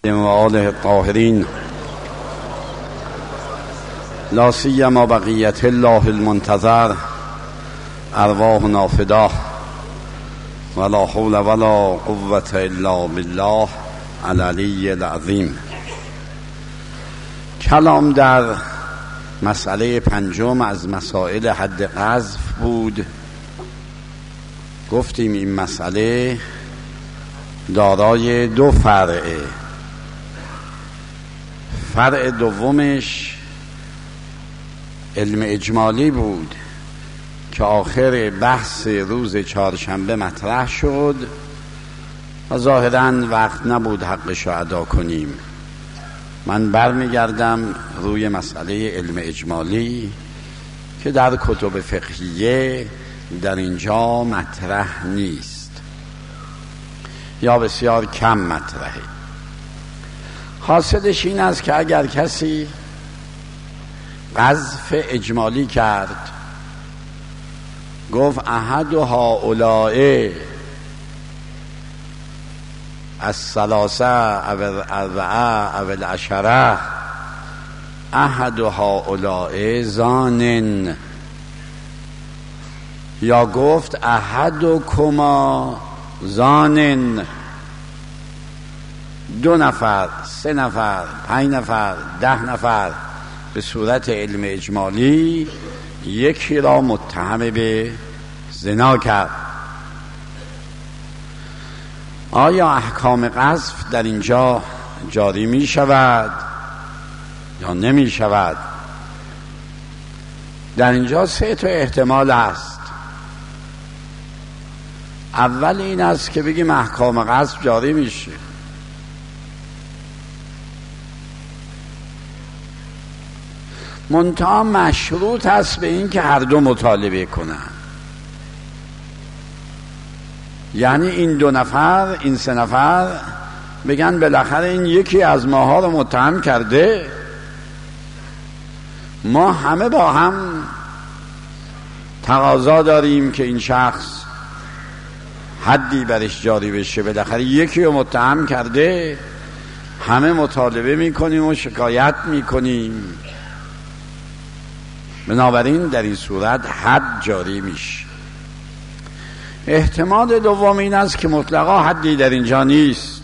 و آله الطاهرین لا سیما بقیت الله المنتظر ارواحنا فداه ولا حول ولا قوة الا بالله العلی العظیم. کلام در مسئله پنجم از مسائل حد قذف بود. گفتیم این مسئله دارای دو فرعه. فرع دومش علم اجمالی بود که آخر بحث روز چهارشنبه مطرح شد و ظاهراً وقت نبود حقش رو ادا کنیم. من برمیگردم روی مسئله علم اجمالی که در کتب فقهیه در اینجا مطرح نیست یا بسیار کم مطرحه. حاصلش این است که اگر کسی قذف اجمالی کرد، گفت احد هؤلاء الثلاثه او الاربعه او العشره احد هؤلاء زانن، یا گفت احدکما زانن، 2 نفر 3 نفر 5 نفر 10 نفر به صورت علم اجمالی یکی را متهم به زنا کرد. آیا احکام قذف در اینجا جاری می شود یا نمی شود؟ در اینجا 3 احتمال است. اول این است که بگیم احکام قذف جاری میشه، منتها مشروط است به این که هر دو مطالبه کنن. یعنی این 2 نفر این 3 نفر بگن بالاخره این یکی از ماها رو متهم کرده، ما همه با هم تقاضا داریم که این شخص حدی برش جاری بشه، بالاخره یکی رو متهم کرده، همه مطالبه میکنیم و شکایت میکنیم، بنابراین در این صورت حد جاری میشه. احتمال دوم این است که مطلقا حدی در اینجا نیست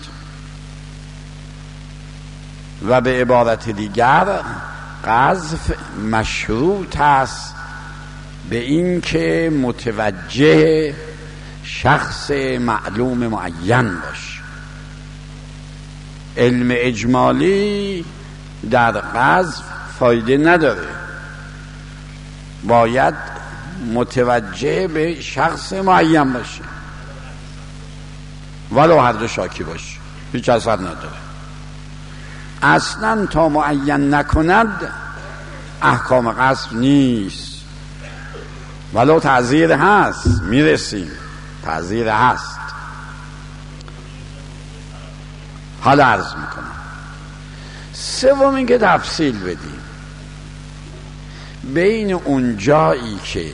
و به عبارت دیگر قذف مشروط است به این که متوجه شخص معلوم معین باشه. علم اجمالی در قذف فایده نداره، باید متوجه به شخص معین باشه، ولو هر دو شاکی باشه، هیچ اثر نداره. اصلا تا معین نکند احکام قذف نیست، ولو تعزیر هست، میرسیم تعزیر هست. حالا عرض میکنم سومی که تفصیل بدیم بین اون جایی که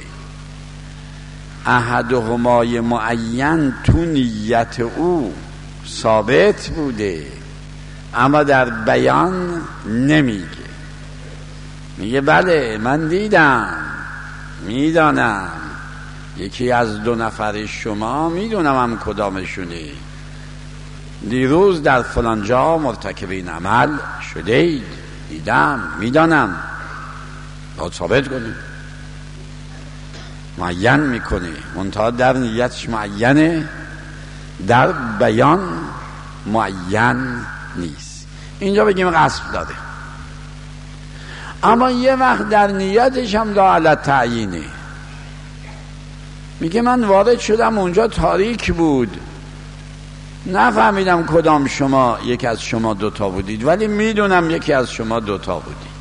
احدهمای معین تو نیت او ثابت بوده اما در بیان نمیگه، میگه بله من دیدم میدانم یکی از 2 نفر شما میدونم هم کدامشونه، دیروز در فلان جا مرتکب این عمل شده اید، دیدم میدانم، باید ثابت کنی. معین میکنه، منتها در نیتش معینه، در بیان معین نیست. اینجا بگیم قصد داده، اما یه وقت در نیتش هم لا علی تعیینه، میگه من وارد شدم اونجا تاریک بود، نفهمیدم کدام شما، یکی از شما 2 بودید، ولی میدونم یکی از شما 2 بودید.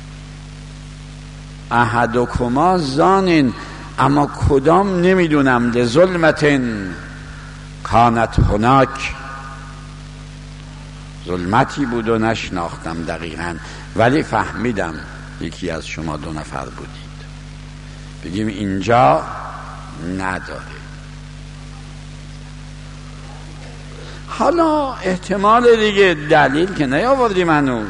احدکما زانن، اما کدام نمیدونم، لظلمتن کانت هناک، ظلمتی بود و نشناختم دقیقاً، ولی فهمیدم یکی از شما 2 نفر بودید. بگیم اینجا نداره. حالا احتمال دیگه دلیل که نیاوردیم هنوز،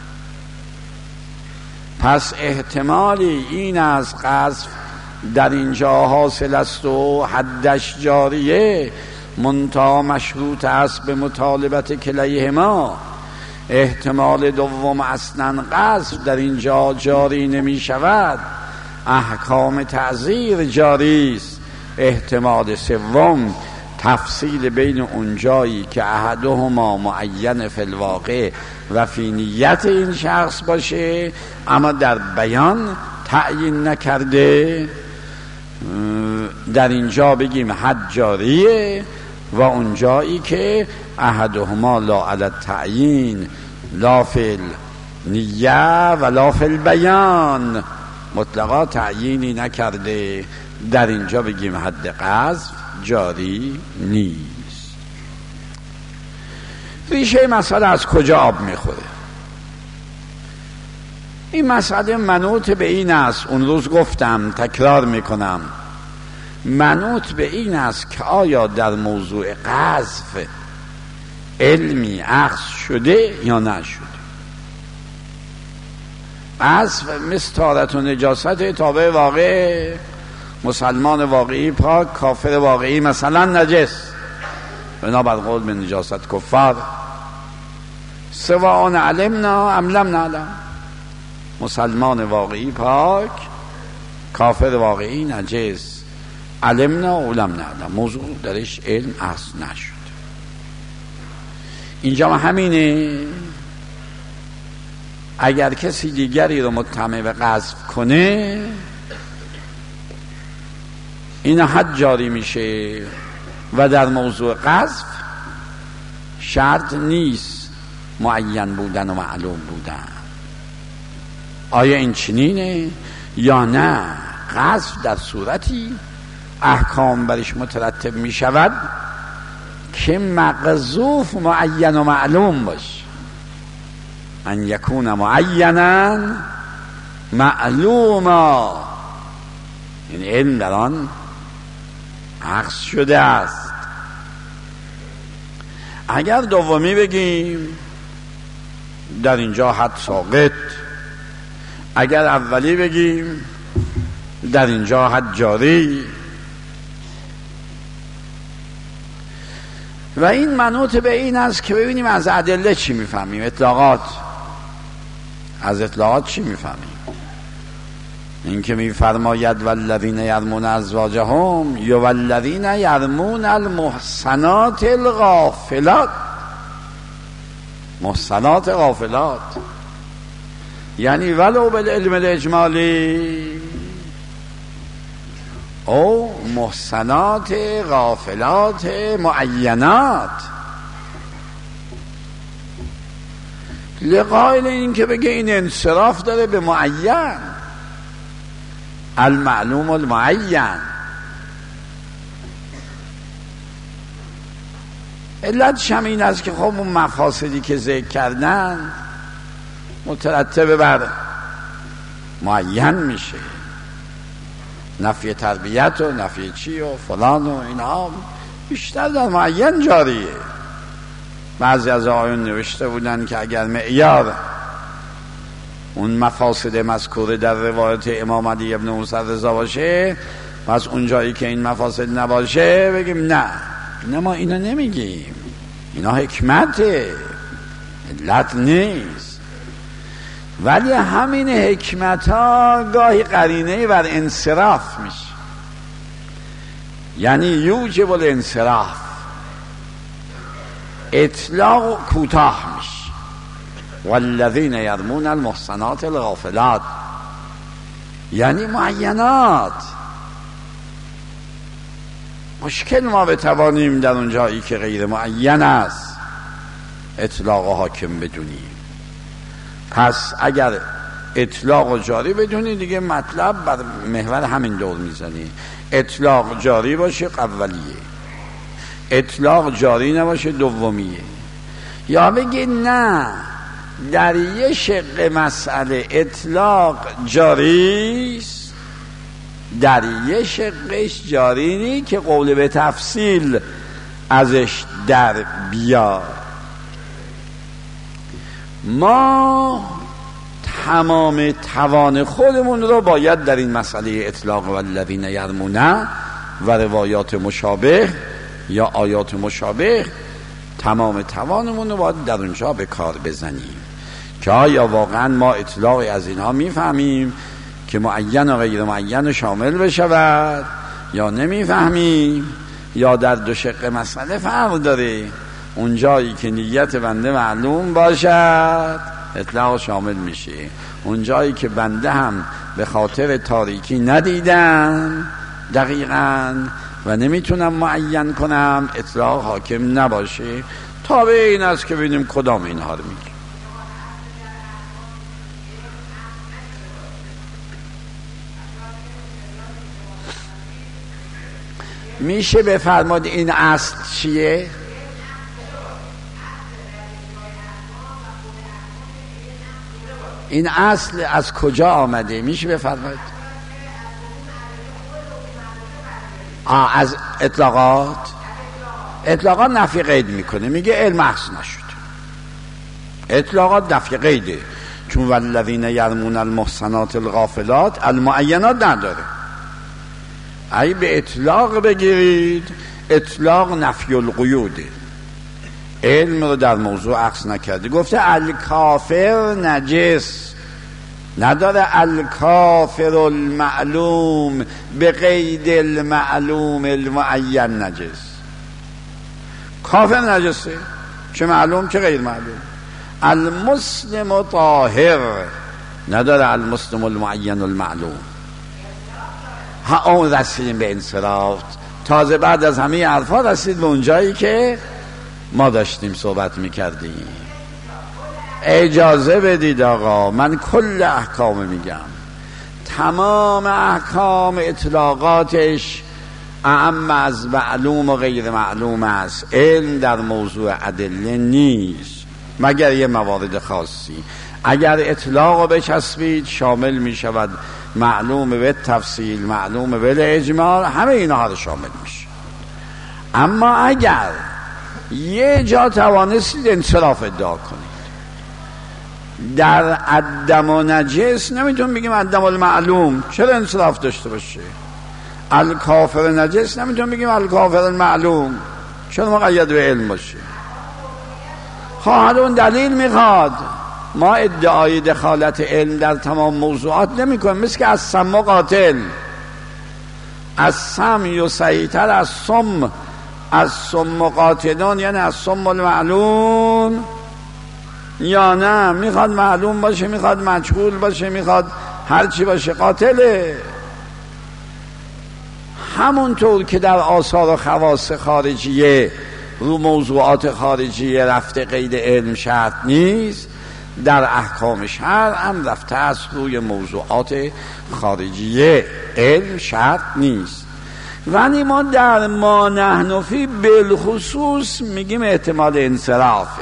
پس احتمالی این از قذف در اینجا حاصل است و حدش جاریه، منتها مشروط است به مطالبت کلیهما. احتمال دوم اصلا قذف در اینجا جاری نمی شود، احکام تعزیر جاری است. احتمال سوم تفصیل بین اونجایی که احدهما معین فی الواقع و فی نیت این شخص باشه اما در بیان تعیین نکرده، در اینجا بگیم حد جاریه، و اونجایی که احدهما لا علی التعیین لا فی النیه و لا فی البیان، مطلقا تعیینی نکرده، در اینجا بگیم حد قذف جاری نیست. ریشه مسئله از کجا آب میخوره؟ این مسئله منوط به این است، اون روز گفتم تکرار میکنم، منوط به این است که آیا در موضوع قذف علمی اخذ شده یا نشده. قذف مثل طهارت و نجاست تابع واقع، مسلمان واقعی پاک، کافر واقعی مثلا نجس، بنابر قول به نجاست کفار، سواء علمنا ام لم نعلم، مسلمان واقعی پاک، کافر واقعی نجس، علمنا و لم نعلم، موضوع درش علم اصل نشد. اینجا همینه، اگر کسی دیگری رو متهم به قذف کنه این حد جاری میشه، و در موضوع قذف شرط نیست معین بودن و معلوم بودن. آیا این چنینه یا نه؟ قذف در صورتی احکام برش مترتب می شود که مقذوف معین و معلوم باشه، ان یکون معینا معلوما، یعنی علم در آن اخذ شده است. اگر دومی بگیم در اینجا حد ساقط، اگر اولی بگیم در اینجا حد جاری. و این منوط به این است که ببینیم از ادله چی میفهمیم، اطلاقات، از اطلاقات چی میفهمیم. این که میفرماید والذین یرمون ازواجهم یا والذین یرمون المحصنات الغافلات، محصنات غافلات یعنی ولو بالعلم الاجمالی او محصنات غافلات معینات، لقائل این که بگه این انصراف داره به معین، المعلوم المعین. علتش هم این است که خب اون مفاسدی که ذکر کردن مترتب بر معین میشه، نفی تربیت و نفی چی و فلان و اینا بیشتر در معین جاریه. بعضی از آیون نوشته بودن که اگر معیار اون مفاسد مذکوره در روایت امام علی ابن موسی رضا باشه، پس اون جایی که این مفاسد نباشه بگیم نه، ما اینا نمیگیم، اینا حکمته، علت نیست. ولی همین حکمت ها گاهی قرینه بر انصراف میشه، یعنی یوجب الانصراف، اطلاق کوتاه میشه. والذین یرمون المحصنات الغافلات یعنی معینات. مشکل ما بتوانیم در اون جایی که غیر معین است اطلاق حاکم بدونیم. پس اگر اطلاق جاری بدونی دیگه مطلب بر محور همین دور میزنی، اطلاق جاری باشه اولیه، اطلاق جاری نباشه دومیه. یا بگی نه در یه شق مسئله اطلاق جاری است، در یه شقش جاری نی که قول به تفصیل ازش در بیار. ما تمام توان خودمون رو باید در این مسئله اطلاق والذین یرمون و روایات مشابه یا آیات مشابه تمام توانمون رو باید در اونجا به کار بزنیم که آیا واقعا ما اطلاقی از اینها میفهمیم که معین و غیر معین شامل بشود یا نمیفهمیم، یا در دو شق مسئله فرق داره. اونجایی که نیت بنده معلوم باشد اطلاق شامل میشه، اونجایی که بنده هم به خاطر تاریکی ندیدم دقیقاً و نمیتونم معین کنم اطلاق حاکم نباشه. تابع این است که ببینیم کدام اینها رو میگه. میشه بفرماد این اصل چیه؟ این اصل از کجا آمده؟ میشه بفرماد؟ از اطلاقات. اطلاقات نفی قید میکنه، میگه علم احس نشد. اطلاقات نفی قیده، چون والذین یرمون المحصنات الغافلات المعینات نداره. اگه به اطلاق بگیرید اطلاق نفی القیوده، علم رو در موضوع عکس نکرده. گفته الکافر نجس، نداره الکافر المعلوم به قید المعلوم المعین نجس. کافر نجسه، چه معلوم چه غیر معلوم. المسلم طاهر، نداره المسلم المعین المعلوم. اون رسیدیم به انصراف. تازه بعد از همه حرفا رسید به اونجایی که ما داشتیم صحبت میکردیم. اجازه بدید آقا، من کل احکام میگم. تمام احکام اطلاقاتش اعم از معلوم و غیر معلوم است. علم در موضوع ادله نیست مگر یه موارد خاصی. اگر اطلاق رو بچسبید شامل میشود معلوم به تفصیل، معلوم به اجمال، همه اینها رو شامل میشه. اما اگر یه جا توانستید انصراف ادعا کنید در عدم و نجس، نمیتون بگیم عدم المعلوم، چرا انصراف داشته باشه؟ الکافر نجس، نمیتون بگیم الکافر المعلوم، چرا مقید به علم باشه؟ خواهد اون دلیل میخواد. ما ادعای دخالت علم در تمام موضوعات نمی کنیم. مثل که از سم قاتل، از سم یسیطر از سم، از سم قاتلون، یعنی از سم المعلوم یا نه؟ میخواد معلوم باشه، میخواد مجهول باشه، میخواد هرچی باشه، قاتله. همونطور که در آثار و خواص خارجیه رو موضوعات خارجیه رفته قید علم شرط نیست، در احکام شرع هم رفته است روی موضوعات خارجیه علم شرط نیست. ولی ما در ما نحن فی بالخصوص میگیم احتمال انصرافه،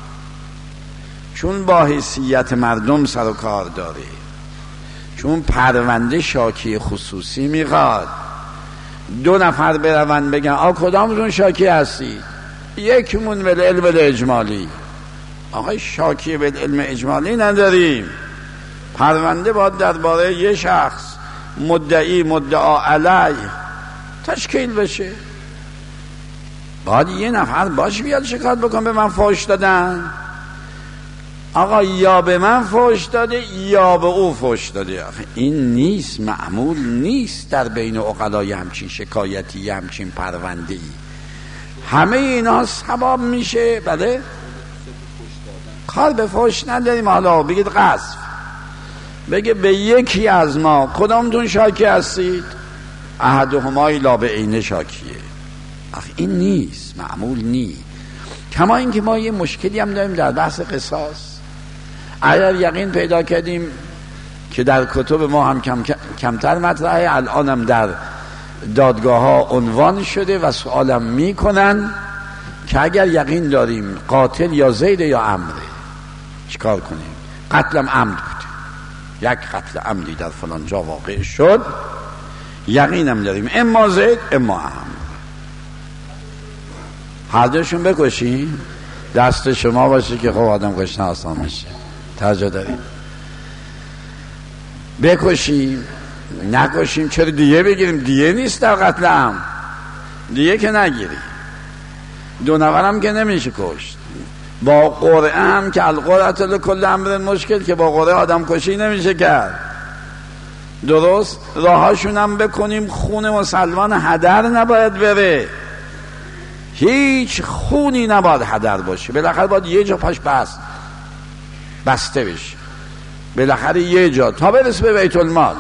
چون با حیثیت مردم سر و کار داره، چون پرونده شاکی خصوصی میخواد. دو نفر برون بگن آ کدامتون شاکی هستید؟ یکمون به علم اجمالی. آقای شاکی به علم اجمالی نداریم. پرونده باید درباره یه شخص مدعی مدعا علیه تشکیل بشه. باید یه نفر باش بیاد شکایت بکن به من فحش دادن. آقا یا به من فحش داده یا به او فحش داده. این نیست، معمول نیست در بین عقلای همچین شکایتی، همچین پرونده‌ای. همه اینا ثواب میشه. بله کار به فحش نداریم. حالا بگید قذف، بگه به یکی از ما کدامتون شاکی هستید؟ احدهما لا به عین شاکیه. این نیست، معمول نیست. کما اینکه ما یه مشکلی هم داریم در بحث قصاص. اگر یقین پیدا کردیم که در کتب ما هم کمتر مطرحه، الان هم در دادگاه ها عنوان شده و سوالم میکنن که اگر یقین داریم قاتل یا زید یا عمره چیکار کنیم؟ قتلم عمد بوده، یک قتل عمدی در فلان جا واقع شد، یقینم داریم اما زید اما عمر. هر دوشون بکشیم، دست شما باشه که خب آدم کشتن آسان میشه. توجه داریم؟ بکشیم نکشیم، چرا دیگه بگیریم؟ دیگه نیست در قتل هم، دیگه که نگیری. 2 نفرم که نمیشه کشت. با قرعه هم که القرعه لکل امر مشکل، که با قرعه آدم کشی نمیشه کرد. درست راهاشون هم بکنیم، خون مسلمان هدر نباید بره، هیچ خونی نباید هدر باشه. بالاخره باید یه جا پاش بسته بشه، بالاخره یه جا تا برسه به بیت المال.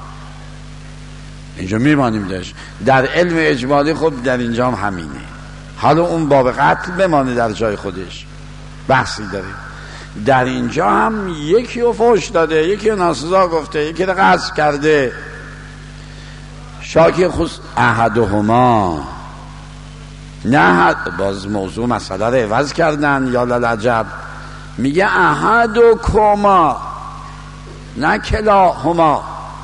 اینجا میمانیم داشت در علم اجمالی. خب در اینجا هم همینه. حالا اون باب قتل بمانه در جای خودش، بحثی داره. در اینجا هم یکی رو فحش داده، یکی رو ناسزا گفته، یکی رو قصد کرده. شاکی خود احدهما، نه باز موضوع مسئله رو عوض کردن، یا للعجب، میگه احدکما نه کلاهما،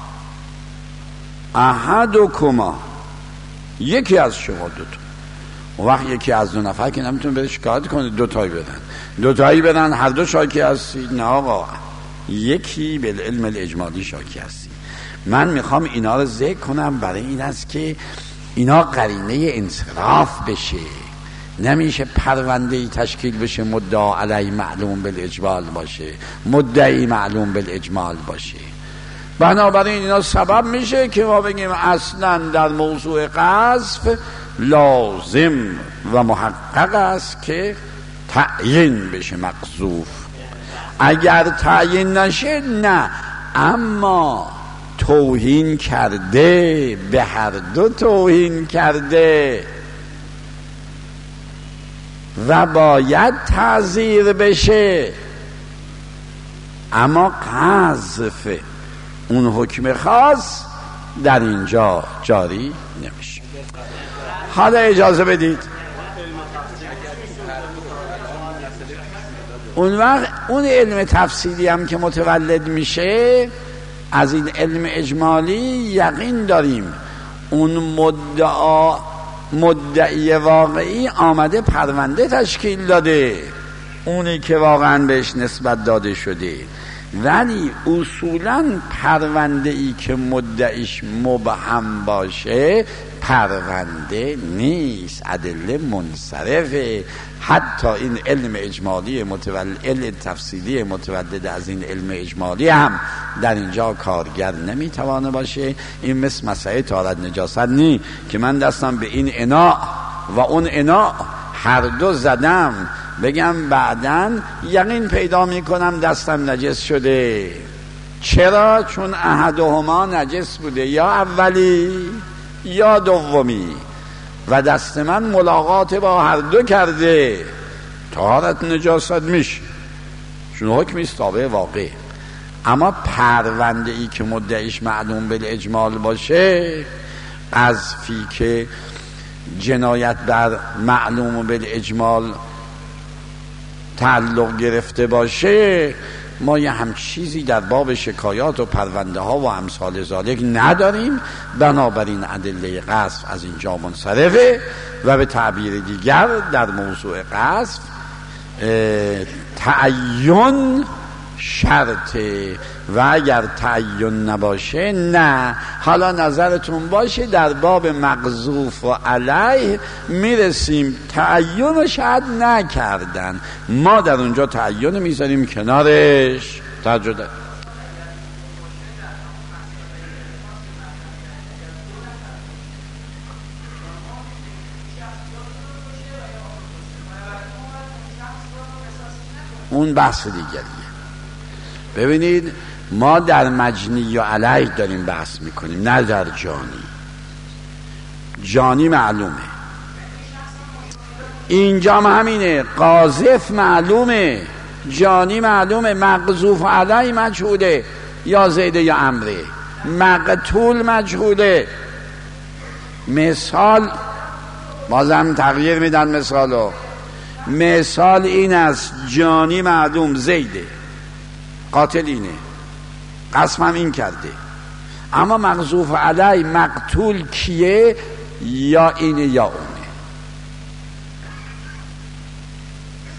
احدکما، یکی از شما دوتا. اون وقت یکی از 2 نفر که نمیتونه بره شکایت کنه، 2 تایی بدن، 2 تایی بدن، هر دو شاکی هستید. نه آقا، یکی به علم الاجمالی شاکی هستی. من میخوام اینا رو ذکر کنم برای این است که اینا قرینه انصراف بشه. نمیشه پرونده‌ای تشکیل بشه مدعا علی معلوم بالاجمال باشه، مدعی معلوم بالاجمال باشه. بنابراین اینا سبب میشه که ما بگیم اصلا در موضوع قذف لازم و محقق است که تعیین بشه مقذوف. اگر تعیین نشه نه، اما توهین کرده، به هر دو توهین کرده و باید تعزیر بشه، اما قذف اون حکم خاص در اینجا جاری نمیشه. حالا اجازه بدید اون وقت اون علم تفصیلی هم که متولد میشه از این علم اجمالی، یقین داریم اون مدعی واقعی آمده پرونده تشکیل داده، اونی که واقعا بهش نسبت داده شده. ولی اصولا پرونده ای که مدعیش مبهم باشه پرونده نیست، ادله منصرفه. حتی این علم اجمالی علم تفصیلی متولد از این علم اجمالی هم در اینجا کارگر نمیتوانه باشه. این مثل مسئله طهارت نجاست نی که من دستم به این اناء و اون اناء هر دو زدم، بگم بعداً یقین پیدا میکنم دستم نجس شده. چرا؟ چون احدهما نجس بوده، یا اولی یا دومی، و دست من ملاقات با هر دو کرده، طهارت نجاست میشه، چون حکمی است تابع واقع. اما پرونده ای که مدعیش معلوم بالاجمال باشه، از فی که جنایت بر معلوم بالاجمال تعلق گرفته باشه، ما یه هم چیزی در باب شکایات و پرونده ها و امثال ذالک نداریم. بنابراین ادله قذف از اینجا منصرفه و به تعبیر دیگر در موضوع قذف تعین شرطه، و اگر تعین نباشه نه. حالا نظرتون باشه در باب مقذوف و علیه میرسیم تعین شاید نکردن، ما در اونجا تعین میذاریم کنارش. تجربه اون بحث دیگریه. ببینید ما در مجنی و علیه داریم بحث میکنیم، نه در جانی. جانی معلومه، اینجا همینه، قاذف معلومه، جانی معلومه، مقذوف علیه مجهوله، یا زیده یا امره، مقتول مجهوله. مثال بازم تغییر میدن مثالو. مثال این است، جانی معلوم زیده، قاتل اینه، قسم هم این کرده، اما مقذوف علی مقتول کیه؟ یا اینه یا اونه.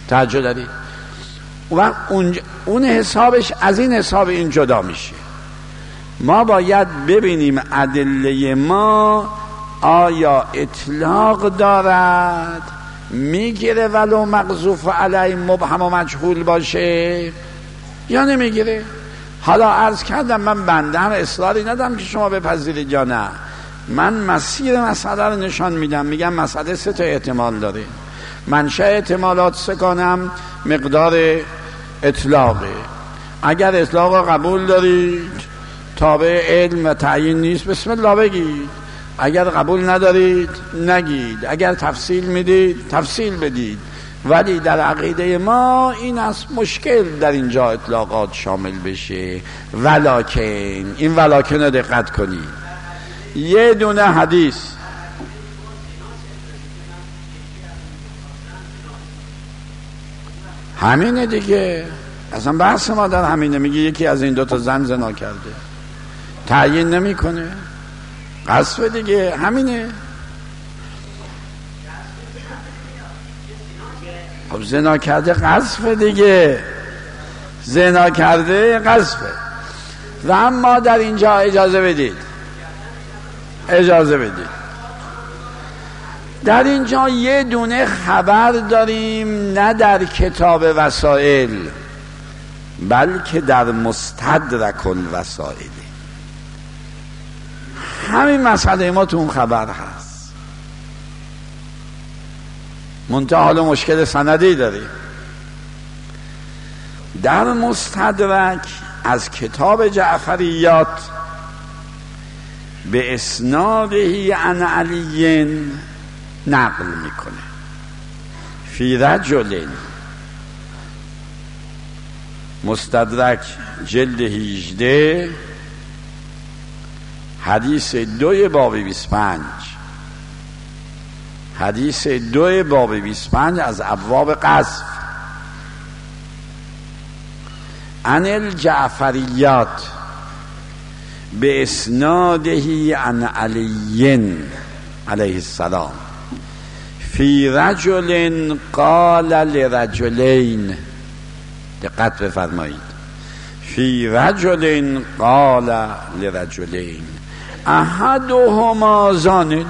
توجه دارید؟ و اون حسابش از این حساب این جدا میشه. ما باید ببینیم ادله ما آیا اطلاق دارد، میگیره ولو مقذوف علی مبهم و مجهول باشه یا نمیگیره. حالا عرض کردم من بنده هم اصراری ندارم که شما بپذیرید یا نه، من مسیر مسئله رو نشان میدم، میگم مسئله 3 تا احتمال داره. منشأ احتمالات سکانم مقدار اطلاقه. اگر اطلاق رو قبول دارید تابع علم و تعیین نیست، بسم الله بگید. اگر قبول ندارید نگید. اگر تفصیل میدید تفصیل بدید. ولی در عقیده ما این است مشکل در اینجا اطلاقات شامل بشه. ولکن، این ولکن رو دقت کنید. یه دونه حدیث همینه دیگه، اصلا بحث ما در همینه. میگه یکی از این 2 تا زن زنا کرده، تعیین نمیکنه، قذف دیگه، همینه. خب زنا کرده قذف دیگه، زنا کرده قذفه. و اما در اینجا اجازه بدید در اینجا یه دونه خبر داریم، نه در کتاب وسائل بلکه در مستدرک الوسائل. همین مسئله ما تو اون خبر هست، منتها حالا مشکل سندی داریم. در مستدرک از کتاب جعفریات به اسنادهی عن علی نقل میکنه. فی رجل، مستدرک جلد 18 حدیث 2 باب 25، حدیث 2 باب 25 از ابواب قذف. عن الجعفریات به اسنادهی عن علی علیه السلام فی رجل قال لرجلین. دقت بفرمایید. فی رجل قال لرجلین احدهما زان.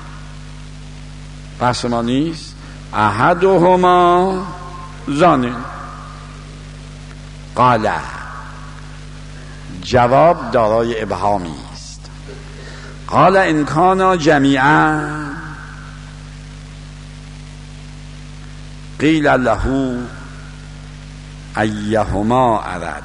بحث ما نیست. احدهما زان. قال، جواب دارای ابهامی است. قال ان کانا جمیعا قیل له ایهما ارد.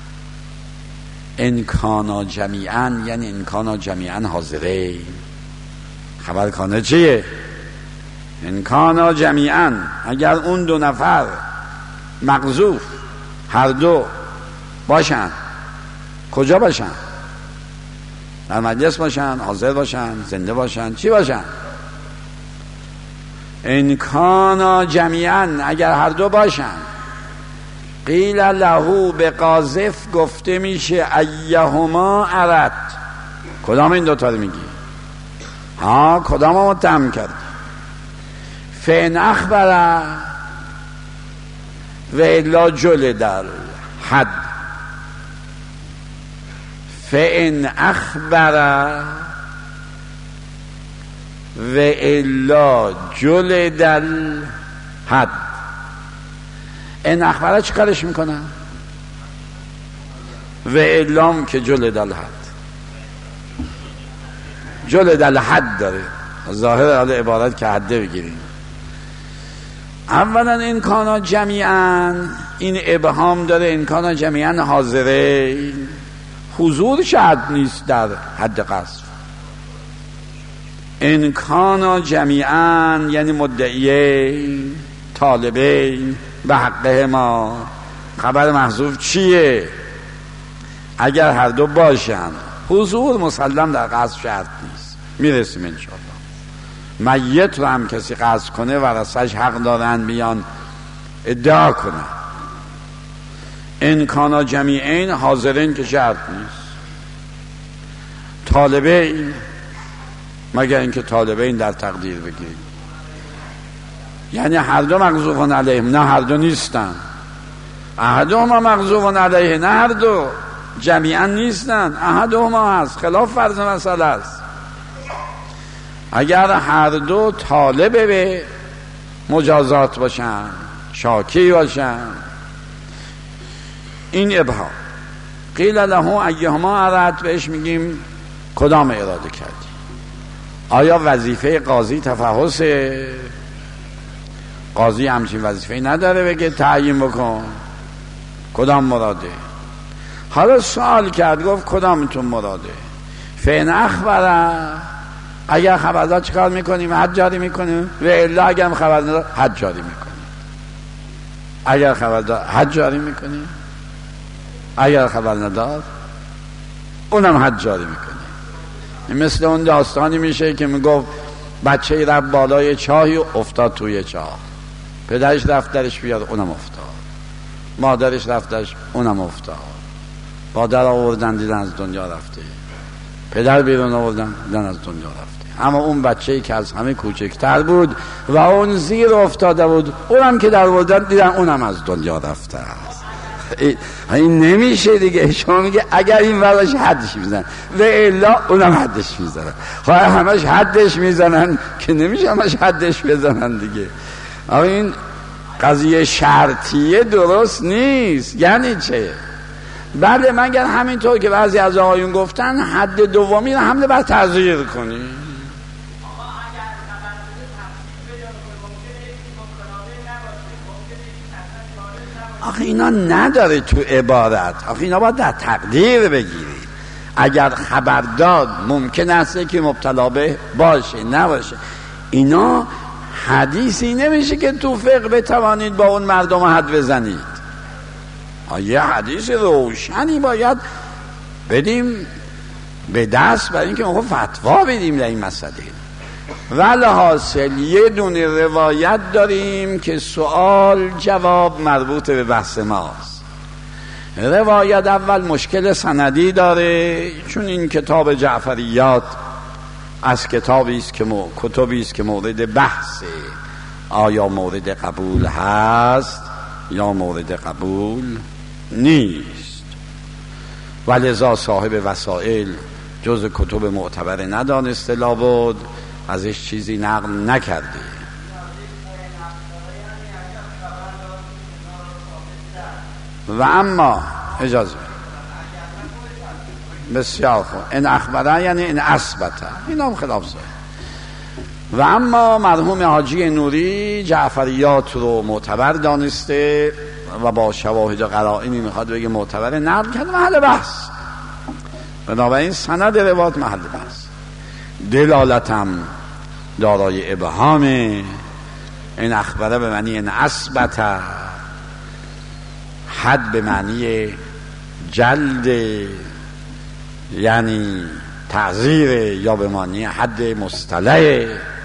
ان کانا جمیعا یعنی ان کانا جمیعا حاضره. خبر کانه چیه؟ ان کانا جمیعا، اگر اون 2 نفر مقذوف هر 2 باشن، کجا باشن؟ در مجلس باشن، حاضر باشن، زنده باشن، چی باشن؟ ان کانا جمیعا، اگر هر 2 باشن. قیل له، به قاذف گفته میشه ایهما ارد. کدام این 2 تا رو میگی؟ کدام رو متهم کرد؟ فان اخبر و الا جلد الحد. فان اخبر و الا جلد الحد. این اخبره چی کارش میکنن؟ و اعلام که جلد الحد، جلد الحد داره ظاهر حال عبارت که حده بگیریم. اولا این کانا جمیعا، این ابهام داره. این کانا جمیعا حاضره، حضور شرط نیست در حد قذف. این کانا جمیعا یعنی مدعیه طالبه به حقه ما. خبر محذوف چیه؟ اگر هر 2 باشن، حضور مسلم در قذف شرط نیست. میرسیم انشاءالله. میت رو هم کسی قذف کنه ورثه‌اش حق دارن بیان ادعا کنن. این کانا جمیعین حاضرین که شرط نیست. طالبین، مگر اینکه طالبین در تقدیر بگیریم. یعنی هر دو مغضوب علیهم، نه هر دو نیستن. احدهما مغضوب علیه، نه هر دو جمیعا نیستن، احدهما هست، خلاف فرض مسئله است. اگر هر دو طالب به مجازات باشن، شاکی باشن، این ابهام. قیل له ایهما اردت، بهش میگیم کدام اراده کردی؟ آیا وظیفه قاضی تفحص؟ قاضی همچین وظیفه نداره بگه تعیین بکن کدام مراده. حالا سوال کرد، گفت کدامتون مراده؟ فین اخبره، اگر خبر داد چه کار میکنیم؟ حد جاری میکنیم. و الا اگر خبر نداد حد جاری میکنیم. اگر خبر داد حد جاری میکنیم، اگر خبر نداد اونم حد جاری میکنیم. مثل اون داستانی میشه که میگفت بچه رفت بالای چاهی و افتاد توی چاه، پدرش رفت درش بیاد، اونم افتاد. مادرش رفت درش، اونم افتاد. مادر آوردن دیدن از دنیا رفته، پدر بیرون آوردن دیدن از دنیا رفته. اما اون بچه‌ای که از همه کوچکتر بود و اون زیر افتاده بود، اونم که در آوردن دیدن اونم از دنیا رفته است. این نمیشه دیگه. شما میگه اگر این وراش حدش میزنن و الا اونم حدش میزنن. خواهی همش حدش میزنن که نمیشه همش حدش بزنن دیگه. اما این قضیه شرطیه درست نیست. یعنی چه؟ بله مگر همینطور که بعضی از آقایون گفتن حد دومی رو حمله بر تعزیر کنی. آخه اینا نداره تو عبارت، آخه اینا باید در تقدیر بگیری. اگر خبر داد ممکن است که مبتلا به باشه نباشه. اینا حدیثی نمیشه که تو فقه بتوانید با اون مردم حد بزنید. یه حدیث روشنی باید بدیم به دست برای اینکه ما فتوا بدیم در این مسئله. ولحاصل یه دونه روایت داریم که سوال جواب مربوط به بحث ماست. روایت اول مشکل سندی داره، چون این کتاب جعفریات از کتبی است که مورد بحث، آیا مورد قبول هست یا مورد قبول نیست. ولذا صاحب وسائل جز کتب معتبر ندانسته، لابد ازش چیزی نقل نکرده. و اما اجازه بسیار خوب، این اخبره یعنی این اثبته، این هم خلاف زاید. و اما مرحوم حاجی نوری جعفریات رو معتبر دانسته و با شواهد و قرائنی میخواد بگه معتبر، نقل کرده، محل بحث. بنابراین سند روایت محل بحث. دلالتم دارای ابهام. این اخبره به معنی این اثبت، حد به معنی جلد یعنی تعزیر، یا به معنی حد مصطلح.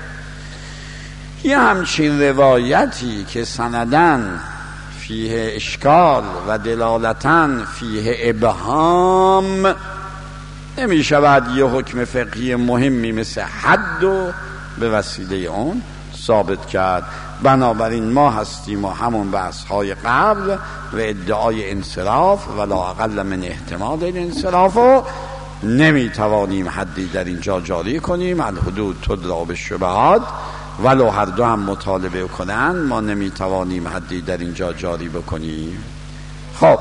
یه همچین روایتی که سندن فیه اشکال و دلالتن فیه ابهام، نمی شود یه حکم فقهی مهمی مثل حد و به وسیله اون ثابت کرد. بنابراین ما هستیم و همون بحث های قبل و ادعای انصراف ولا اقل من احتمال الانصراف و نمی توانیم حدی در اینجا جاری کنیم. الحدود تدرا بالشبهات، ولو هر دو هم مطالبه کنن ما نمی توانیم حدی در اینجا جاری بکنیم. خب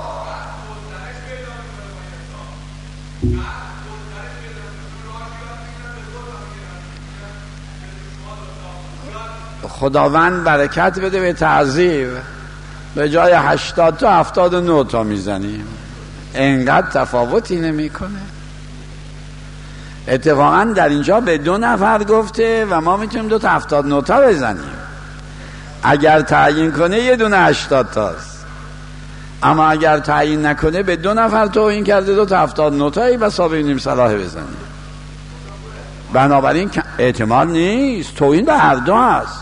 خداوند برکت بده به تعذیر، به جای 80 تا 79 تا میزنیم، انقدر تفاوتی نمی کنه. اتفاقا در اینجا به 2 نفر گفته و ما میتونیم 2 تا 79 تا بزنیم. اگر تعیین کنه یه دونه 80 تاست، اما اگر تعیین نکنه به 2 نفر توهین کرده 2 تا 79 تایی بسا ببینیم صلاح بزنیم. بنابراین احتمال نیست، توهین به هر دو هست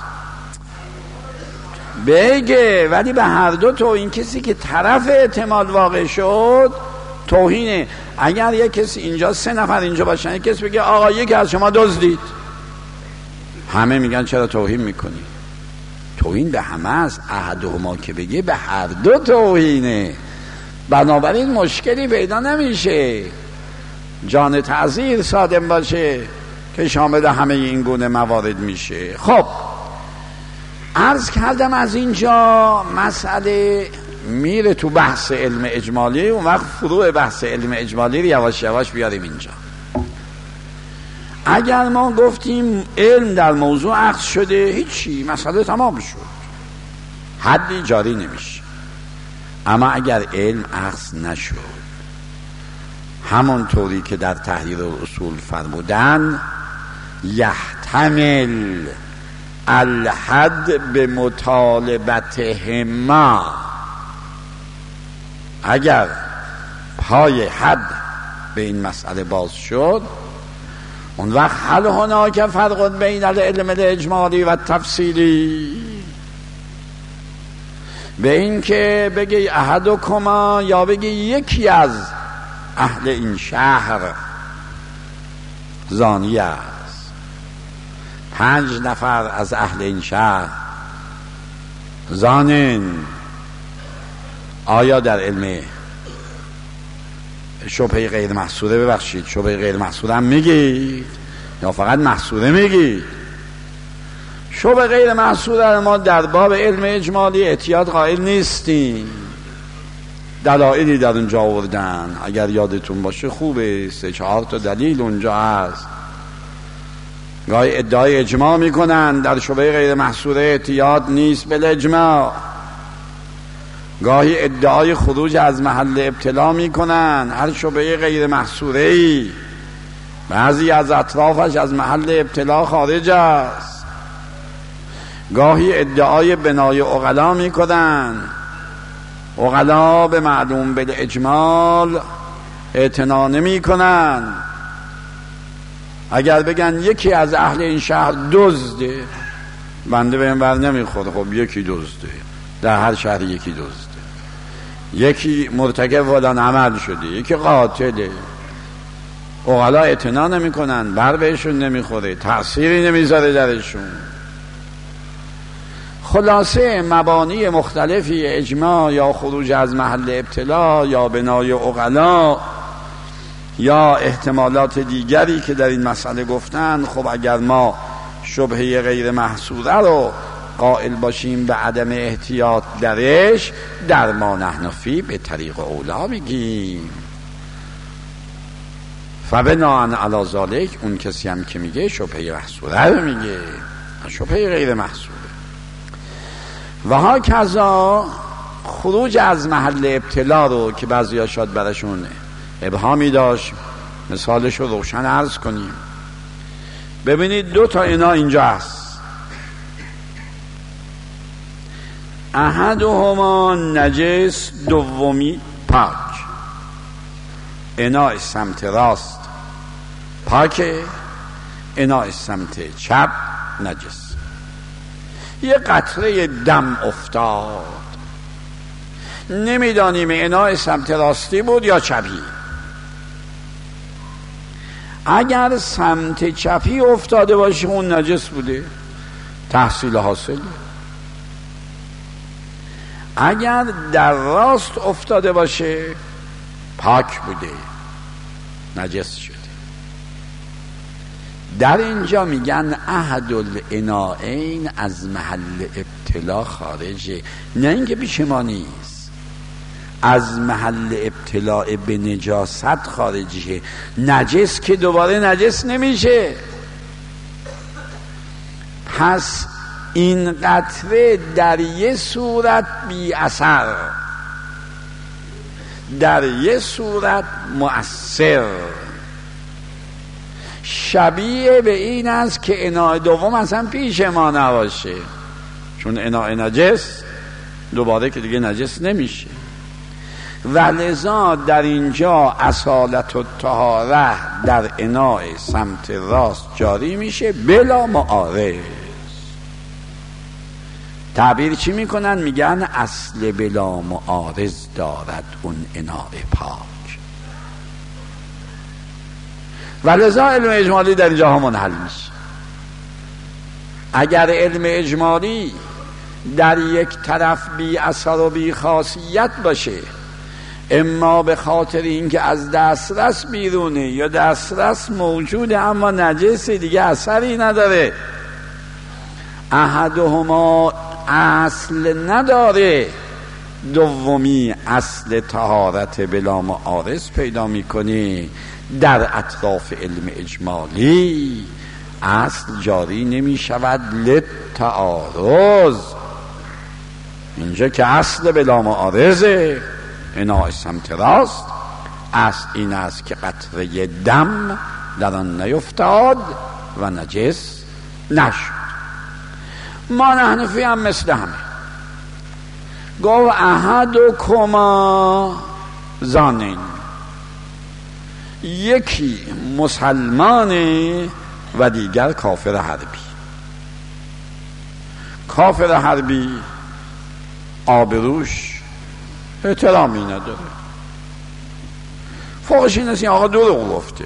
بگه، ولی به هر دو توهین. کسی که طرف احتمال واقع شد توهینه. اگر یک کسی اینجا 3 نفر اینجا باشن، یک کسی بگه آقا یکی از شما دزدید، همه میگن چرا توهین میکنی؟ توهین به همه است، احدهما که بگه به هر دو توهینه، بنابراین مشکلی پیدا نمیشه. جان تعزیر صادم باشه که شامل همه این گونه موارد میشه. خب عرض کردم از اینجا مسئله میره تو بحث علم اجمالی، اون وقت فروع بحث علم اجمالی رو یواش یواش بیاریم اینجا. اگر ما گفتیم علم در موضوع عقد شده، هیچی، مسئله تمام شد، حدی جاری نمیشه. اما اگر علم عقد نشد، همونطوری که در تحریر اصول فرمودن، یحتمل الحد به مطالبتهما، اگر پای حد به این مسئله باز شد، اون وقت هل هناک فرق بین العلم الاجمالی و تفصیلی، به این که بگی احدکما یا بگی یکی از اهل این شهر زانی است، 5 نفر از اهل این شهر زانن، آیا در علم شبهه غیر محصوره، ببخشید شبهه غیر محصوره هم میگید یا فقط محصوره میگید؟ شبهه غیر محصوره ما در باب علم اجمالی احتیاط قائل نیستیم، دلایلی در اونجا آوردن، اگر یادتون باشه خوبه، 3-4 تا دلیل اونجا هست. گاهی ادعای اجماع میکنن، در شبهه غیر محصوره احتیاط نیست بالاجماع. گاهی ادعای خروج از محل ابتلا میکنن، هر شبهه غیر محصوره‌ای بعضی از اطرافش از محل ابتلا خارج است. گاهی ادعای بنای عقلا میکنن، عقلا به معلوم بالاجمال اعتنا نمیکنن. اگر بگن یکی از اهل این شهر دزده، بنده به این بر نمیخوره، خب یکی دزده، در هر شهر یکی دزده، یکی مرتکب فلان عمل شده، یکی قاتله، عقلا اعتنا نمیکنن، بر بهشون نمیخوره، تأثیری نمیذاره درشون. خلاصه مبانی مختلفی، اجماع یا خروج از محل ابتلا یا بنای عقلا یا احتمالات دیگری که در این مسئله گفتن، خب اگر ما شبهه غیر محصوره رو قائل باشیم به عدم احتیاط درش، در ما نحنفی به طریق اولا میگیم. فبناء علی ذالک، اون کسی هم که میگه شبهه محصوره رو میگه، شبهه غیر محصوره. و ها کذا خروج از محل ابتلا رو که بعضیا شاید برشون ابهامی داشت، مثالش رو روشن عرض کنیم. ببینید 2 تا اینا اینجا هست، احدهما نجس، دومی پاک. اناء سمت راست پاکه، اناء سمت چپ نجس. یه قطره دم افتاد، نمیدانیم اناء سمت راستی بود یا چپی. اگر سمت چپی افتاده باشه اون نجس بوده، تحصیل حاصله. اگر در راست افتاده باشه پاک بوده، نجس شده. در اینجا میگن احد الاناءین از محل ابتلا خارجه، نه اینکه پیش ما نیست، از محل ابتلا به نجاست خارجه. نجس که دوباره نجس نمیشه. پس این قطره در یه صورت بی اثر، در یه صورت مؤثر. شبیه به این است که اناء دوم اصلا پیش ما نباشه، چون اناء نجس دوباره که دیگه نجس نمیشه. و لذا در اینجا اصالت الطهاره در اناء سمت راست جاری میشه بلا معارض. تعبیر چی میکنن؟ میگن اصل بلا معارض دارد اون اناء پاک. و لذا علم اجمالی در اینجا منحل میشه. اگر علم اجمالی در یک طرف بی اثر و بی خاصیت باشه، اما به خاطر اینکه از دسترس بیرونه یا دسترس موجوده اما نجس دیگه اثری نداره. احدهما اصل نداره، دومی اصل طهارت بلا معارض پیدا میکنه. در اطراف علم اجمالی اصل جاری نمی شود للتعارض. اینجا که اصل بلا معارضه، اناء سمت راست، اصل این است که قطره دم در آن نیفتاد و نجس نشد. ما نحنفی هم مثل همه. گفت احدکما زانین، یکی مسلمانه و دیگر کافر حربی. کافر حربی آبروش احترامی نداره، فوقش این است این آقا دروغ گفته،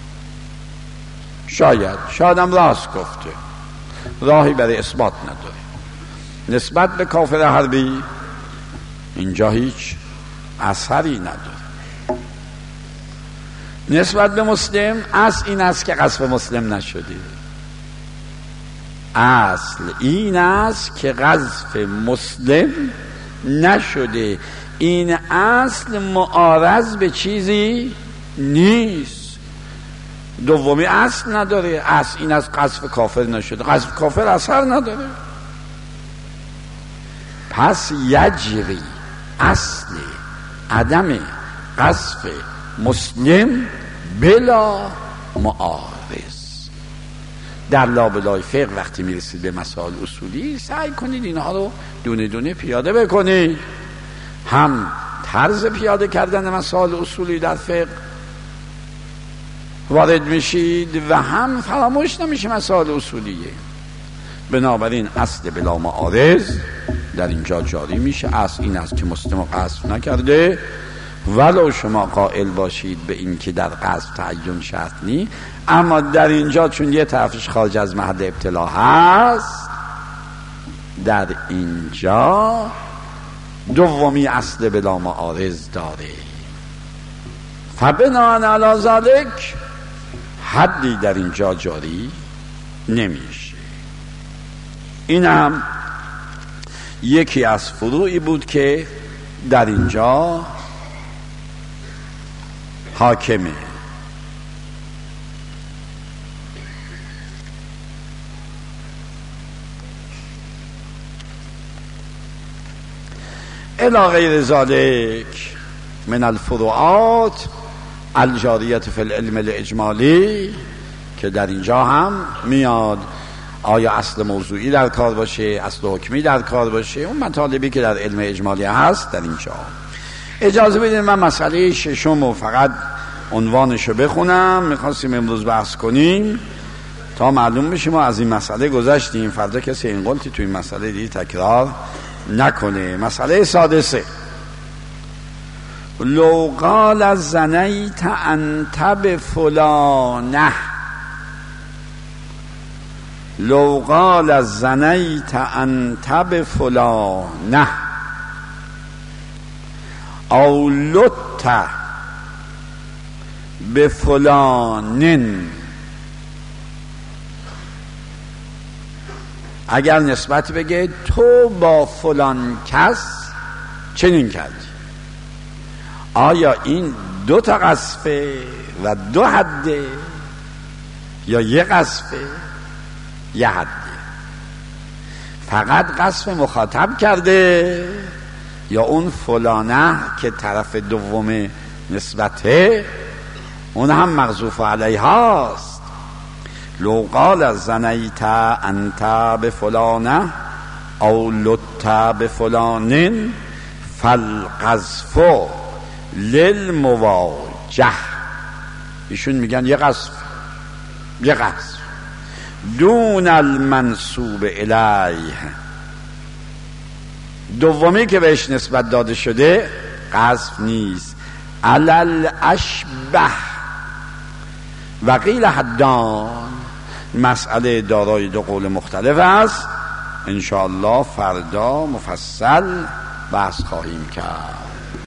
شایدم راست گفته، راهی برای اثبات نداره. نسبت به کافر حربی اینجا هیچ اثری نداره. نسبت به مسلم اصل این است که قذف مسلم نشده. اصل این است که قذف مسلم نشده. این اصل معارض به چیزی نیست. دومی اصل نداره. اصل این است قذف کافر نشده. قذف کافر اثر نداره. پس یجری اصل عدم قذف مسلم بلا معارض. در لابلای فقه وقتی میرسید به مسائل اصولی سعی کنید اینها رو دونه دونه پیاده بکنید. هم طرز پیاده کردن مسائل اصولی در فقه وارد میشید و هم فراموش نمیشه مسائل اصولیه. بنابراین اصل بلا معارض در اینجا جاری میشه. اصل این است که مسلم قذف نکرده، ولو شما قائل باشید به این که در قذف تعین شرط نی، اما در اینجا چون یه طرفش خارج از محل ابتلا هست، در اینجا دومی اصل بلا معارض داره. فبناء علی ذلک حدی در اینجا جاری نمیشه. این هم یکی از فروعی بود که در اینجا حاکمه. الی غیر ذلک من الفروعات الجاریة فی العلم الاجمالی که در اینجا هم میاد. آیا اصل موضوعی در کار باشه، اصل حکمی در کار باشه، اون مطالبی که در علم اجمالی هست در اینجا. اجازه بدید من مسئله ششم و فقط عنوانشو بخونم. میخواستیم امروز بحث کنیم تا معلوم بشه ما از این مسئله گذشتیم، فردا کسی این غلطی تو این مسئله دیگه تکرار نکنه. مسئله سادسه: لو قال زنیت انت بفلانه، لو قال زنیت انت بفلانه او لطت بفلانن، اگر نسبت بگه تو با فلان کس چنین کردی، آیا این دو تا قذفه و دو حده یا یه قذفه یه حده؟ فقط قذف مخاطب کرده یا اون فلانه که طرف دوم نسبته اون هم مغضوف علیهاست؟ لو قال زنیت انت بفلانه او لطت بفلانن فالقذف للمواجه. ایشون میگن یه قذف دون المنسوب الیه، دومی که بهش نسبت داده شده قذف نیست. علل اشبه و قیل حدان، مسئله دارای دو قول مختلف است. انشاءالله فردا مفصل بحث خواهیم کرد.